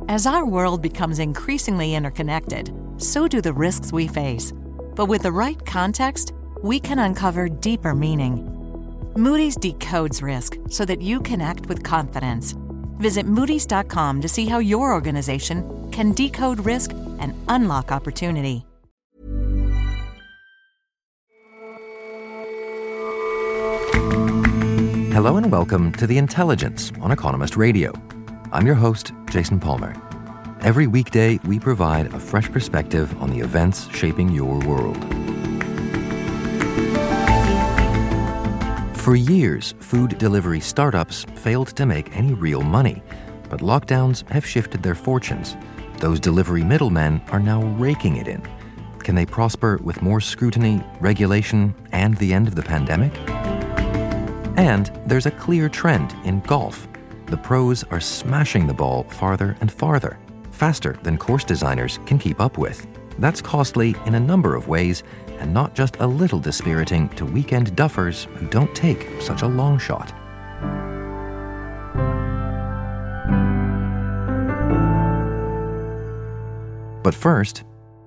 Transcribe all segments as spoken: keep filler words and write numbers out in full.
As our world becomes increasingly interconnected, so do the risks we face. But with the right context, we can uncover deeper meaning. Moody's decodes risk so that you can act with confidence. Visit Moody's dot com to see how your organization can decode risk and unlock opportunity. Hello and welcome to The Intelligence on Economist Radio. I'm your host, Jason Palmer. Every weekday, we provide a fresh perspective on the events shaping your world. For years, food delivery startups failed to make any real money, but lockdowns have shifted their fortunes. Those delivery middlemen are now raking it in. Can they prosper with more scrutiny, regulation, and the end of the pandemic? And there's a clear trend in golf. The pros are smashing the ball farther and farther, faster than course designers can keep up with. That's costly in a number of ways, and not just a little dispiriting to weekend duffers who don't take such a long shot. But first,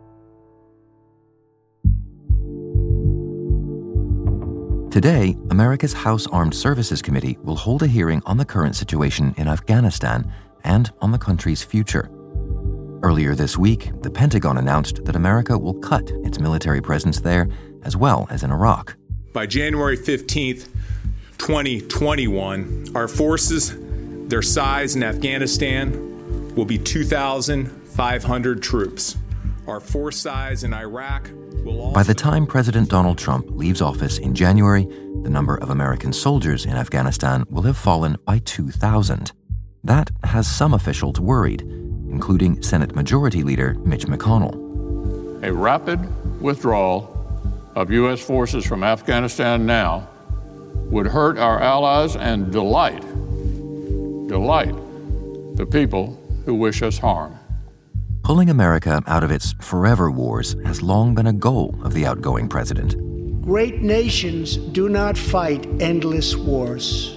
today, America's House Armed Services Committee will hold a hearing on the current situation in Afghanistan and on the country's future. Earlier this week, the Pentagon announced that America will cut its military presence there as well as in Iraq. By January fifteenth, twenty twenty-one, our forces, their size in Afghanistan, will be two thousand five hundred troops. Our force size in Iraq will also... By the time President Donald Trump leaves office in January, the number of American soldiers in Afghanistan will have fallen by two thousand. That has some officials worried, including Senate Majority Leader Mitch McConnell. A rapid withdrawal of U S forces from Afghanistan now would hurt our allies and delight, delight the people who wish us harm. Pulling America out of its forever wars has long been a goal of the outgoing president. Great nations do not fight endless wars.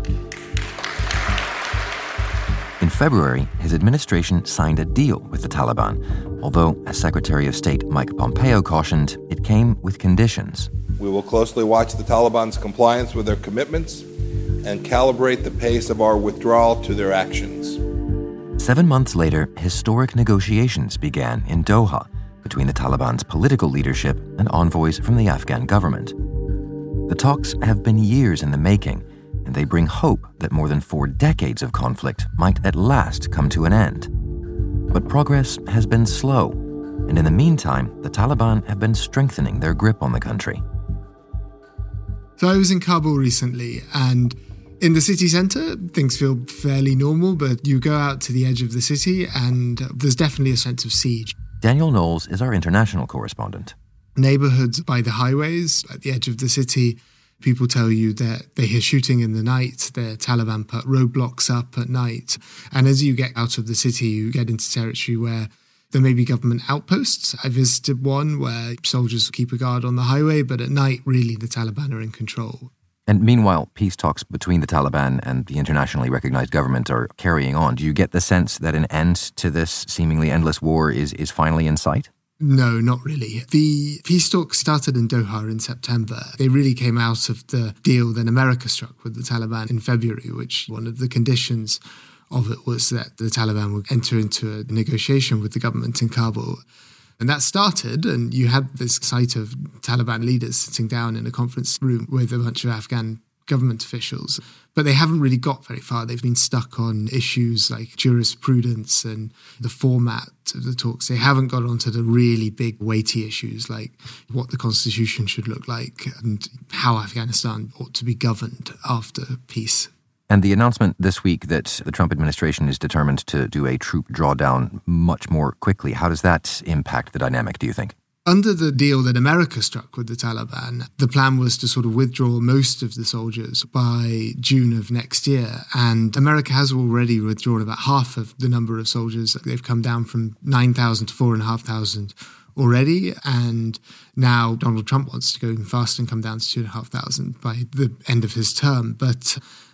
In February, his administration signed a deal with the Taliban, although, as Secretary of State Mike Pompeo cautioned, it came with conditions. We will closely watch the Taliban's compliance with their commitments and calibrate the pace of our withdrawal to their actions. Seven months later, historic negotiations began in Doha between the Taliban's political leadership and envoys from the Afghan government. The talks have been years in the making, and they bring hope that more than four decades of conflict might at last come to an end. But progress has been slow, and in the meantime, the Taliban have been strengthening their grip on the country. So I was in Kabul recently, and in the city centre, things feel fairly normal, but you go out to the edge of the city and there's definitely a sense of siege. Daniel Knowles is our international correspondent. Neighbourhoods by the highways, at the edge of the city, people tell you that they hear shooting in the night, the Taliban put roadblocks up at night. And as you get out of the city, you get into territory where there may be government outposts. I visited one where soldiers keep a guard on the highway, but at night, really, the Taliban are in control. And meanwhile, peace talks between the Taliban and the internationally recognized government are carrying on. Do you get the sense that an end to this seemingly endless war is, is finally in sight? No, not really. The peace talks started in Doha in September. They really came out of the deal that America struck with the Taliban in February, which one of the conditions of it was that the Taliban would enter into a negotiation with the government in Kabul. And that started, and you had this sight of Taliban leaders sitting down in a conference room with a bunch of Afghan government officials. But they haven't really got very far. They've been stuck on issues like jurisprudence and the format of the talks. They haven't got onto the really big, weighty issues like what the constitution should look like and how Afghanistan ought to be governed after peace. And the announcement this week that the Trump administration is determined to do a troop drawdown much more quickly, how does that impact the dynamic, do you think? Under the deal that America struck with the Taliban, the plan was to sort of withdraw most of the soldiers by June of next year. And America has already withdrawn about half of the number of soldiers. They've come down from nine thousand to four thousand five hundred already. And now Donald Trump wants to go even faster and come down to two thousand five hundred by the end of his term. But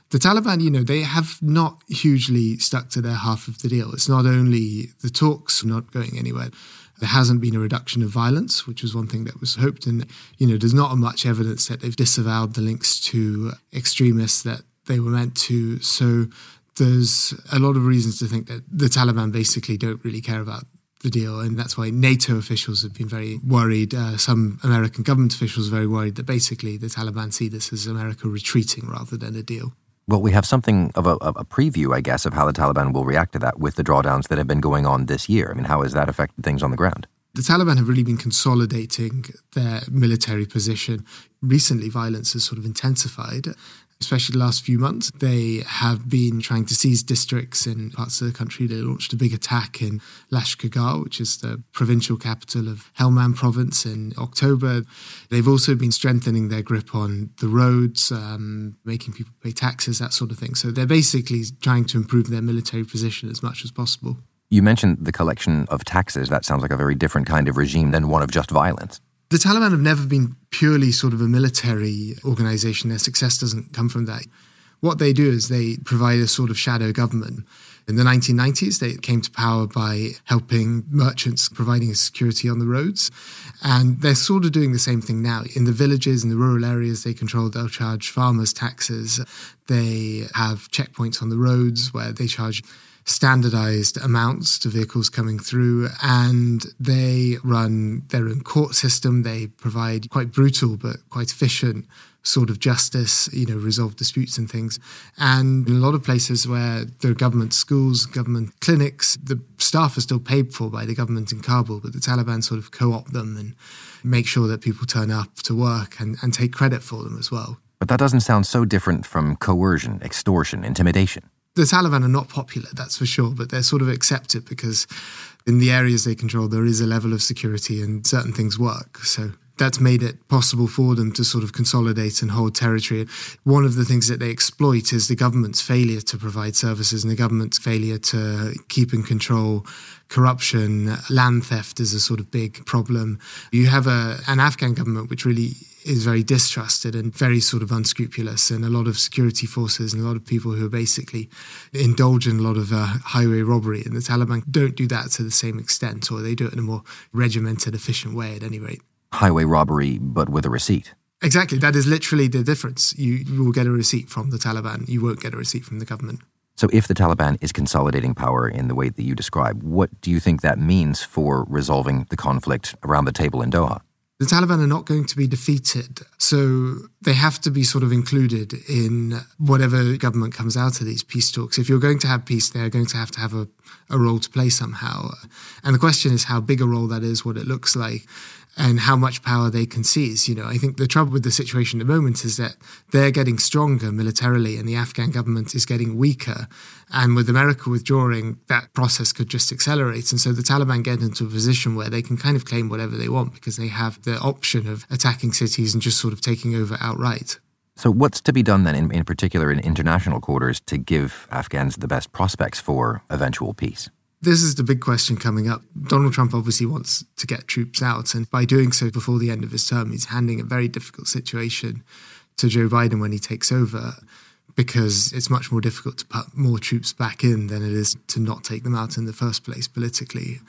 The Taliban, you know, they have not hugely stuck to their half of the deal. It's not only the talks not going anywhere. There hasn't been a reduction of violence, which was one thing that was hoped. And, you know, there's not much evidence that they've disavowed the links to extremists that they were meant to. So there's a lot of reasons to think that the Taliban basically don't really care about the deal. And that's why NATO officials have been very worried. Uh, some American government officials are very worried that basically the Taliban see this as America retreating rather than a deal. Well, we have something of a, a preview, I guess, of how the Taliban will react to that with the drawdowns that have been going on this year. I mean, how has that affected things on the ground? The Taliban have really been consolidating their military position. Recently, violence has sort of intensified, especially the last few months. They have been trying to seize districts in parts of the country. They launched a big attack in Lashkargah, which is the provincial capital of Helmand province, in October. They've also been strengthening their grip on the roads, um, making people pay taxes, that sort of thing. So they're basically trying to improve their military position as much as possible. You mentioned the collection of taxes. That sounds like a very different kind of regime than one of just violence. The Taliban have never been purely sort of a military organization. Their success doesn't come from that. What they do is they provide a sort of shadow government. In the nineteen nineties, they came to power by helping merchants providing security on the roads. And they're sort of doing the same thing now. In the villages, in the rural areas they control, they'll charge farmers taxes. They have checkpoints on the roads where they charge standardized amounts to vehicles coming through, and they run their own court system. They provide quite brutal but quite efficient sort of justice, you know, resolve disputes and things. And in a lot of places where there are government schools, government clinics, the staff are still paid for by the government in Kabul, but the Taliban sort of co-opt them and make sure that people turn up to work and, and take credit for them as well. But that doesn't sound so different from coercion, extortion, intimidation. The Taliban are not popular, that's for sure, but they're sort of accepted because in the areas they control, there is a level of security and certain things work. So that's made it possible for them to sort of consolidate and hold territory. One of the things that they exploit is the government's failure to provide services and the government's failure to keep in control corruption. Land theft is a sort of big problem. You have a, an Afghan government which really is very distrusted and very sort of unscrupulous, and a lot of security forces and a lot of people who are basically indulge in a lot of uh, highway robbery. And the Taliban don't do that to the same extent, or they do it in a more regimented, efficient way at any rate. Highway robbery, but with a receipt. Exactly. That is literally the difference. You, you will get a receipt from the Taliban. You won't get a receipt from the government. So if the Taliban is consolidating power in the way that you describe, what do you think that means for resolving the conflict around the table in Doha? The Taliban are not going to be defeated, so they have to be sort of included in whatever government comes out of these peace talks. If you're going to have peace, they're going to have to have a, a role to play somehow. And the question is how big a role that is, what it looks like, and how much power they can seize. You know, I think the trouble with the situation at the moment is that they're getting stronger militarily and the Afghan government is getting weaker. And with America withdrawing, that process could just accelerate. And so the Taliban get into a position where they can kind of claim whatever they want because they have the option of attacking cities and just sort of taking over outright. So what's to be done then, in, in particular in international quarters, to give Afghans the best prospects for eventual peace? This is the big question coming up. Donald Trump obviously wants to get troops out, and by doing so before the end of his term, he's handing a very difficult situation to Joe Biden when he takes over, because it's much more difficult to put more troops back in than it is to not take them out in the first place politically.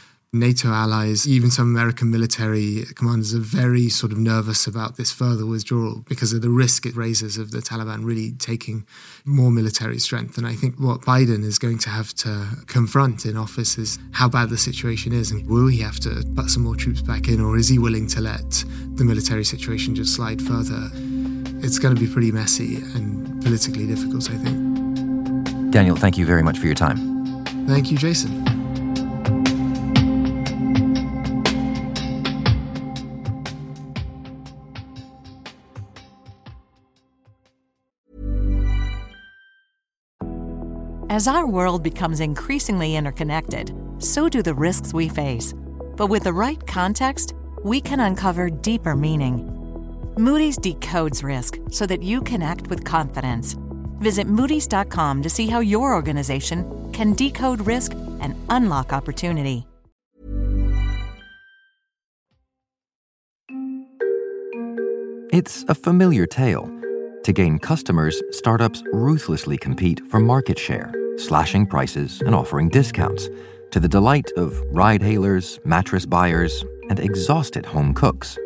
NATO allies, even some American military commanders are very sort of nervous about this further withdrawal because of the risk it raises of the Taliban really taking more military strength. And I think what Biden is going to have to confront in office is how bad the situation is, and will he have to put some more troops back in, or is he willing to let the military situation just slide further? It's going to be pretty messy and politically difficult, I think. Daniel, thank you very much for your time. Thank you, Jason. As our world becomes increasingly interconnected, so do the risks we face. But with the right context, we can uncover deeper meaning. Moody's decodes risk so that you can act with confidence. Visit Moody's dot com to see how your organization can decode risk and unlock opportunity. It's a familiar tale. To gain customers, startups ruthlessly compete for market share, slashing prices and offering discounts, to the delight of ride-hailers, mattress buyers, and exhausted home cooks.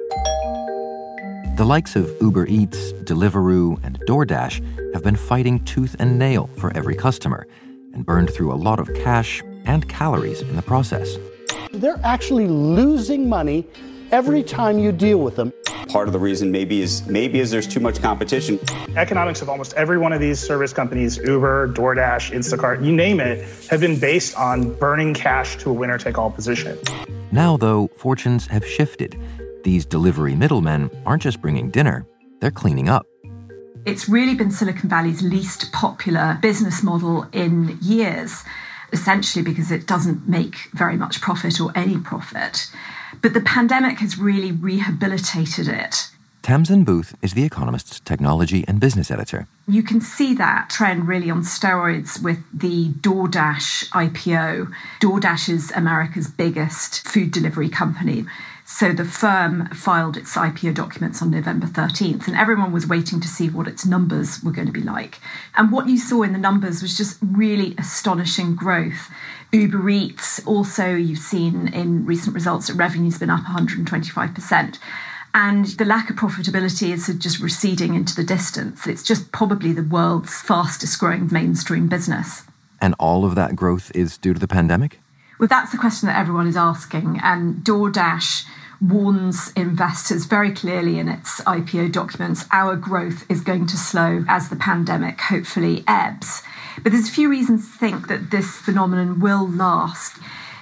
The likes of Uber Eats, Deliveroo, and DoorDash have been fighting tooth and nail for every customer and burned through a lot of cash and calories in the process. They're actually losing money every time you deal with them. Part of the reason maybe is maybe is there's too much competition. Economics of almost every one of these service companies, Uber, DoorDash, Instacart, you name it, have been based on burning cash to a winner-take-all position. Now, though, fortunes have shifted. These delivery middlemen aren't just bringing dinner, they're cleaning up. It's really been Silicon Valley's least popular business model in years, essentially because it doesn't make very much profit or any profit. But the pandemic has really rehabilitated it. Tamsin Booth is The Economist's technology and business editor. You can see that trend really on steroids with the DoorDash I P O. DoorDash is America's biggest food delivery company. So the firm filed its I P O documents on November thirteenth, and everyone was waiting to see what its numbers were going to be like. And what you saw in the numbers was just really astonishing growth. Uber Eats, also, you've seen in recent results that revenue's been up one hundred twenty-five percent. And the lack of profitability is just receding into the distance. It's just probably the world's fastest growing mainstream business. And all of that growth is due to the pandemic? Well, that's the question that everyone is asking. And DoorDash warns investors very clearly in its I P O documents, our growth is going to slow as the pandemic hopefully ebbs. But there's a few reasons to think that this phenomenon will last.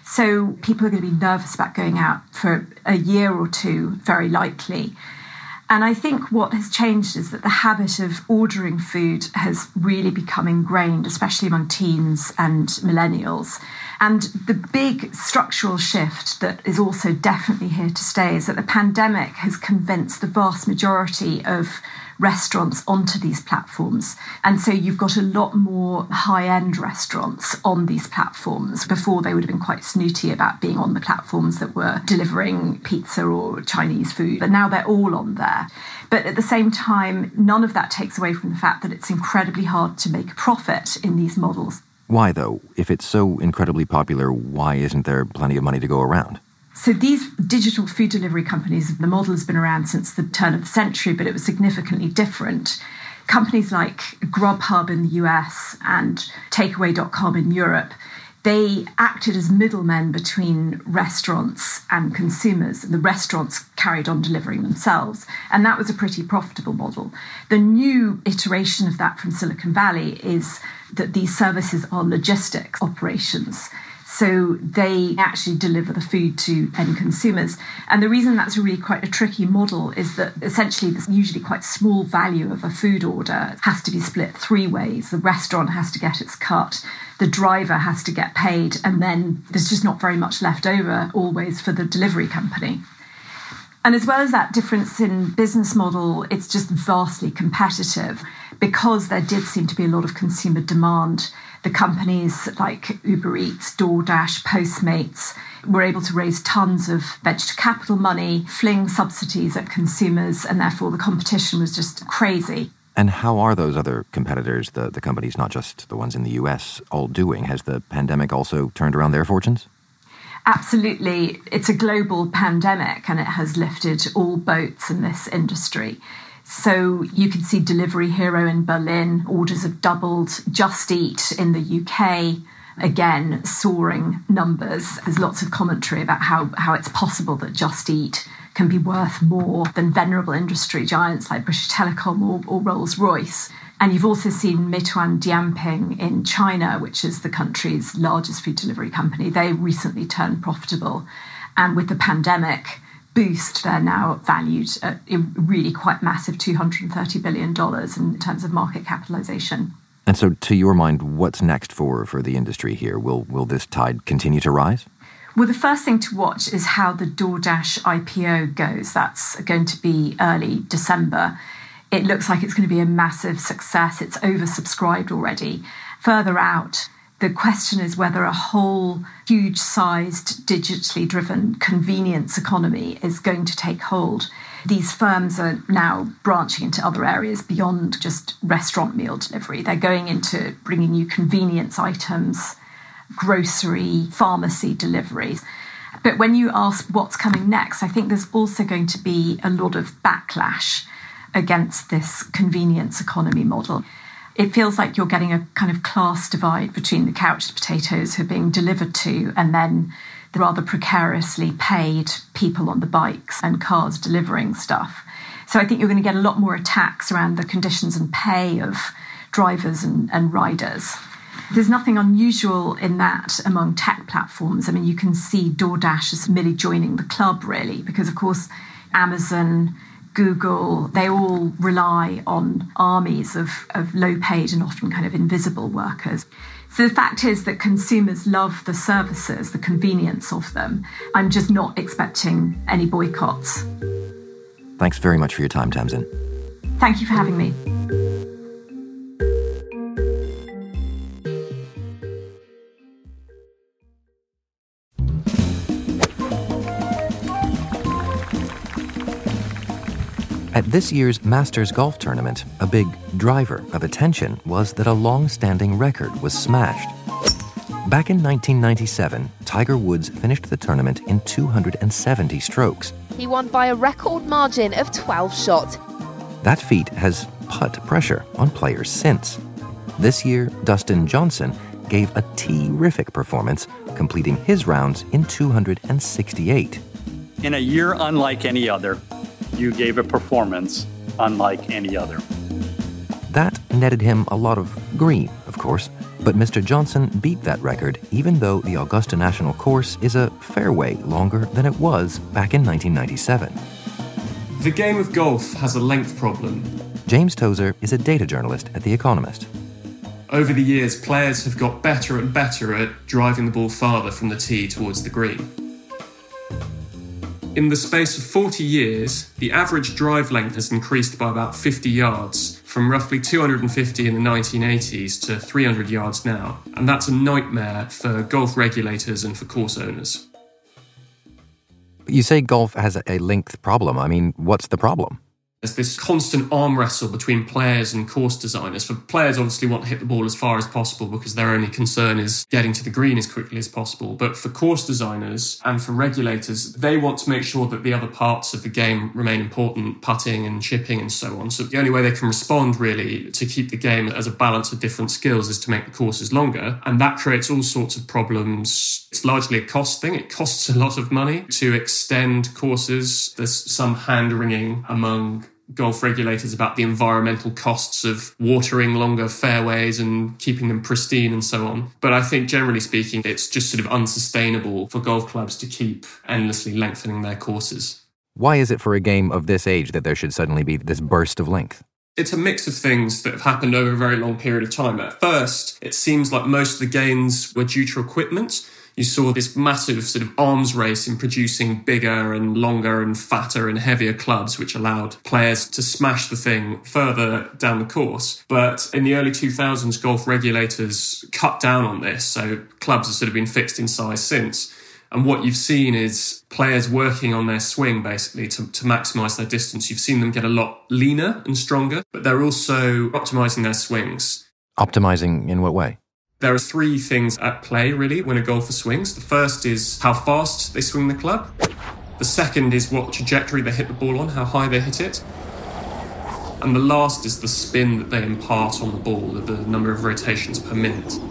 So people are going to be nervous about going out for a year or two, very likely. And I think what has changed is that the habit of ordering food has really become ingrained, especially among teens and millennials. And the big structural shift that is also definitely here to stay is that the pandemic has convinced the vast majority of restaurants onto these platforms. And so you've got a lot more high-end restaurants on these platforms. Before, they would have been quite snooty about being on the platforms that were delivering pizza or Chinese food, but now they're all on there. But at the same time, none of that takes away from the fact that it's incredibly hard to make a profit in these models. Why, though? If it's so incredibly popular, why isn't there plenty of money to go around? So these digital food delivery companies, the model has been around since the turn of the century, but it was significantly different. Companies like Grubhub in the U S and Takeaway dot com in Europe, they acted as middlemen between restaurants and consumers. The restaurants carried on delivering themselves, and that was a pretty profitable model. The new iteration of that from Silicon Valley is that these services are logistics operations. So they actually deliver the food to end consumers. And the reason that's really quite a tricky model is that essentially this usually quite small value of a food order has to be split three ways. The restaurant has to get its cut, the driver has to get paid, and then there's just not very much left over always for the delivery company. And as well as that difference in business model, it's just vastly competitive because there did seem to be a lot of consumer demand. The companies like Uber Eats, DoorDash, Postmates were able to raise tons of venture capital money, fling subsidies at consumers, and therefore the competition was just crazy. And how are those other competitors, the, the companies, not just the ones in the U S, all doing? Has the pandemic also turned around their fortunes? Absolutely. It's a global pandemic and it has lifted all boats in this industry. So you can see Delivery Hero in Berlin, orders have doubled. Just Eat in the U K, again, soaring numbers. There's lots of commentary about how, how it's possible that Just Eat can be worth more than venerable industry giants like British Telecom or, or Rolls-Royce. And you've also seen Meituan Dianping in China, which is the country's largest food delivery company. They recently turned profitable. And with the pandemic boost, they're now valued at a really quite massive two hundred thirty billion dollars in terms of market capitalization. And so, to your mind, what's next for, for the industry here? Will, will this tide continue to rise? Well, the first thing to watch is how the DoorDash I P O goes. That's going to be early December. It looks like it's going to be a massive success. It's oversubscribed already. Further out, the question is whether a whole huge-sized, digitally driven convenience economy is going to take hold. these firms are now branching into other areas beyond just restaurant meal delivery. They're going into bringing you convenience items, grocery, pharmacy deliveries. But when you ask what's coming next, I think there's also going to be a lot of backlash against this convenience economy model. It feels like you're getting a kind of class divide between the couch potatoes who are being delivered to and then the rather precariously paid people on the bikes and cars delivering stuff. So I think you're going to get a lot more attacks around the conditions and pay of drivers and, and riders. There's nothing unusual in that among tech platforms. I mean, you can see DoorDash as merely joining the club, really, because, of course, Amazon, Google, they all rely on armies of, of low-paid and often kind of invisible workers. So the fact is that consumers love the services, the convenience of them. I'm just not expecting any boycotts. Thanks very much for your time, Tamsin. Thank you for having me. At this year's Masters Golf Tournament, a big driver of attention was that a long-standing record was smashed. Back in nineteen ninety-seven, Tiger Woods finished the tournament in two hundred seventy strokes. He won by a record margin of twelve shots. That feat has put pressure on players since. This year, Dustin Johnson gave a terrific performance, completing his rounds in two hundred sixty-eight. In a year unlike any other, you gave a performance unlike any other. That netted him a lot of green, of course, but Mister Johnson beat that record even though the Augusta National Course is a fair way longer than it was back in nineteen ninety-seven. The game of golf has a length problem. James Tozer is a data journalist at The Economist. Over the years, players have got better and better at driving the ball farther from the tee towards the green. In the space of forty years, the average drive length has increased by about fifty yards, from roughly two hundred fifty in the nineteen eighties to three hundred yards now. And that's a nightmare for golf regulators and for course owners. You say golf has a length problem. I mean, what's the problem? There's this constant arm wrestle between players and course designers. For players, obviously want to hit the ball as far as possible because their only concern is getting to the green as quickly as possible. But for course designers and for regulators, they want to make sure that the other parts of the game remain important, putting and chipping and so on. So the only way they can respond, really, to keep the game as a balance of different skills is to make the courses longer. And that creates all sorts of problems. It's largely a cost thing. It costs a lot of money to extend courses. There's some hand-wringing among golf regulators about the environmental costs of watering longer fairways and keeping them pristine and so on. But I think generally speaking, it's just sort of unsustainable for golf clubs to keep endlessly lengthening their courses. Why is it for a game of this age that there should suddenly be this burst of length? It's a mix of things that have happened over a very long period of time. At first, it seems like most of the gains were due to equipment. You saw this massive sort of arms race in producing bigger and longer and fatter and heavier clubs, which allowed players to smash the thing further down the course. But in the early two thousands, golf regulators cut down on this. So clubs have sort of been fixed in size since. And what you've seen is players working on their swing, basically, to, to maximise their distance. You've seen them get a lot leaner and stronger, but they're also optimising their swings. Optimising in what way? There are three things at play, really, when a golfer swings. The first is how fast they swing the club. The second is what trajectory they hit the ball on, how high they hit it. And the last is the spin that they impart on the ball, the number of rotations per minute.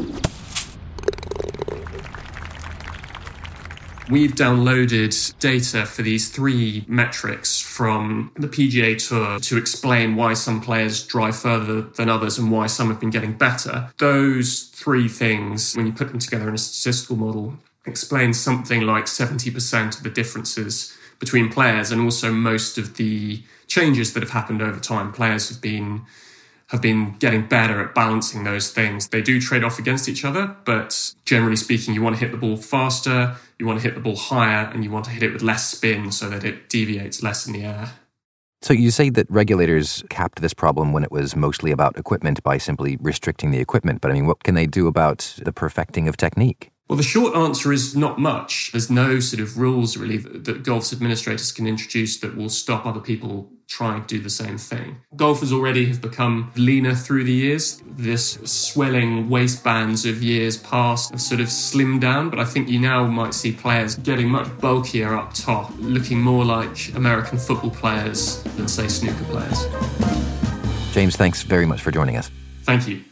We've downloaded data for these three metrics from the P G A Tour to explain why some players drive further than others and why some have been getting better. Those three things, when you put them together in a statistical model, explain something like seventy percent of the differences between players and also most of the changes that have happened over time. Players have been have been getting better at balancing those things. They do trade off against each other, but generally speaking, you want to hit the ball faster, you want to hit the ball higher, and you want to hit it with less spin so that it deviates less in the air. So you say that regulators capped this problem when it was mostly about equipment by simply restricting the equipment, but I mean, what can they do about the perfecting of technique? Well, the short answer is not much. There's no sort of rules, really, that, that golf's administrators can introduce that will stop other people trying to do the same thing. Golfers already have become leaner through the years. This swelling waistbands of years past have sort of slimmed down, but I think you now might see players getting much bulkier up top, looking more like American football players than, say, snooker players. James, thanks very much for joining us. Thank you.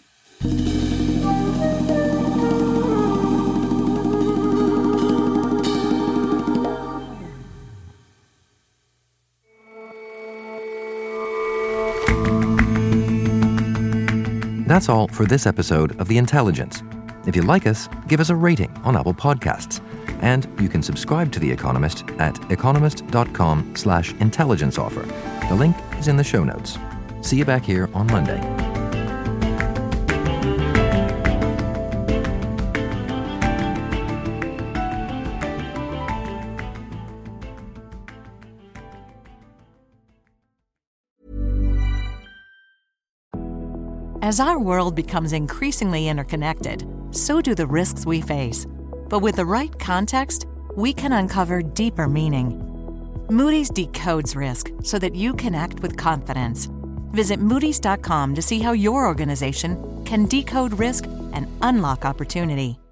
That's all for this episode of The Intelligence. If you like us, give us a rating on Apple Podcasts. And you can subscribe to The Economist at economist.com slash intelligence offer. The link is in the show notes. See you back here on Monday. As our world becomes increasingly interconnected, so do the risks we face. But with the right context, we can uncover deeper meaning. Moody's decodes risk so that you can act with confidence. Visit Moody's dot com to see how your organization can decode risk and unlock opportunity.